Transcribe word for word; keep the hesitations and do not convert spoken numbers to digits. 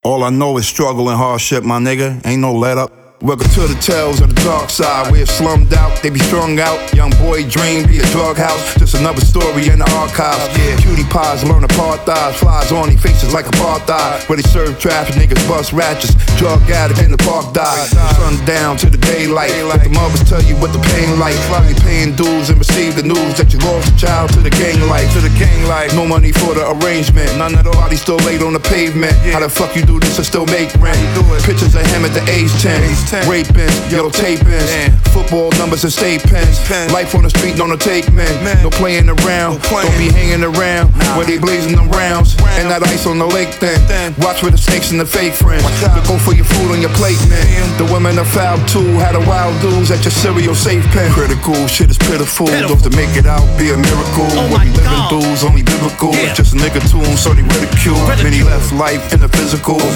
All I know is struggle and hardship, my nigga. Ain't no let up. Welcome to the tales of the dark side. We're slummed out, they be strung out. Young boy dream, be a drug house. Just another story in the archives. Yeah, cutie pies learn apartheid. Flies on their faces like apartheid. Where they serve traffic, niggas bust ratchets. Drug addict in the park die. Sundown to the daylight. Let the mothers tell you what the pain like. Finally paying dues and receive the news that you lost a child to the gang life. To the gang life. No money for the arrangement. None of the bodies still laid on the pavement. How the fuck you do this and still make rent? Pictures of him at the age ten. Raping, yellow tapings, football numbers and state pens. Life on the street, no no take men. No playing around, don't be hanging around where they blazing them rounds. And that ice on the lake then. Watch for the snakes and the fake friends. But go for your food on your plate, man. The women are foul too. Had a wild dudes at your cereal safe pen. Critical, shit is pitiful. Those to make it out be a miracle. What we living through's only biblical. It's just a nigga tune, so they ridicule. Many left life in the physical.